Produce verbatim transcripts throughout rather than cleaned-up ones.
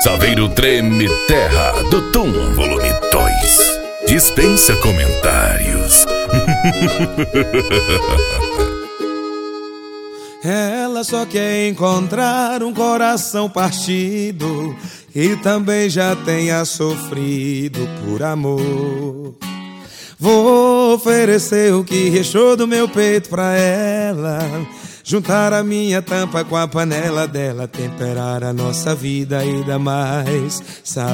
Saveiro Treme Terra do Tom Volume dois. Dispensa comentários. Ela só quer encontrar um coração partido e também já tenha sofrido por amor. Vou oferecer o que restou do meu peito pra ela, juntar a minha tampa com a panela dela, temperar a nossa vida e dar mais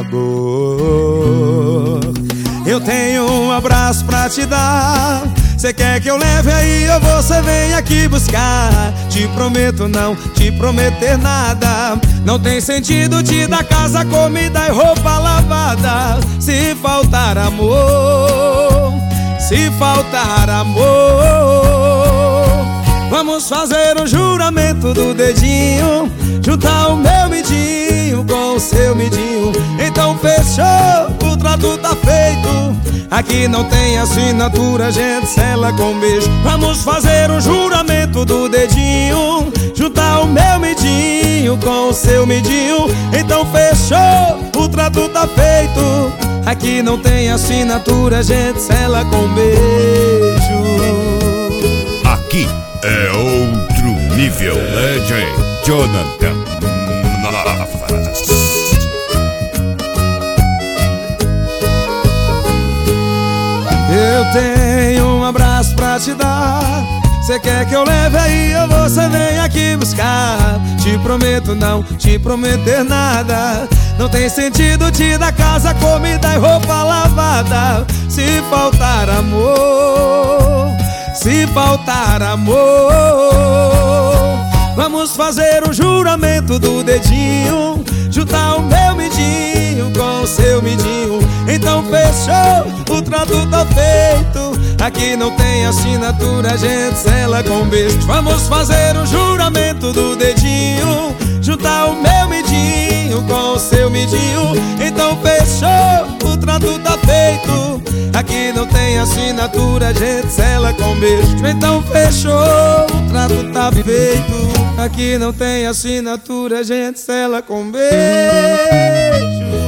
sabor. Eu tenho um abraço pra te dar, cê quer que eu leve aí ou você vem aqui buscar? Te prometo não te prometer nada, não tem sentido te dar casa, comida e roupa lavada. Se faltar amor, se faltar amor, vamos fazer um juramento do dedinho, juntar o meu midinho com o seu midinho. Então fechou, o trato tá feito, aqui não tem assinatura, a gente sela com beijo. Vamos fazer um juramento do dedinho, juntar o meu midinho com o seu midinho. Então fechou, o trato tá feito, aqui não tem assinatura, a gente sela com beijo. Aqui é outro nível, Legend Jonathan. Eu tenho um abraço pra te dar, cê quer que eu leve aí ou você vem aqui buscar? Te prometo não te prometer nada, não tem sentido te dar casa, comida e roupa lavada. Se faltar amor, se faltar amor, vamos fazer um juramento do dedinho, juntar o meu midinho com o seu midinho. Então fechou, o trato tá feito, aqui não tem assinatura, a gente sela com beijo. Vamos fazer um juramento do dedinho, juntar o meu midinho com o seu midinho. Então fechou, o trato tá feito, aqui não tem assinatura, a gente sela com beijo. Então fechou, o trato tá feito, aqui não tem assinatura, a gente sela com beijo.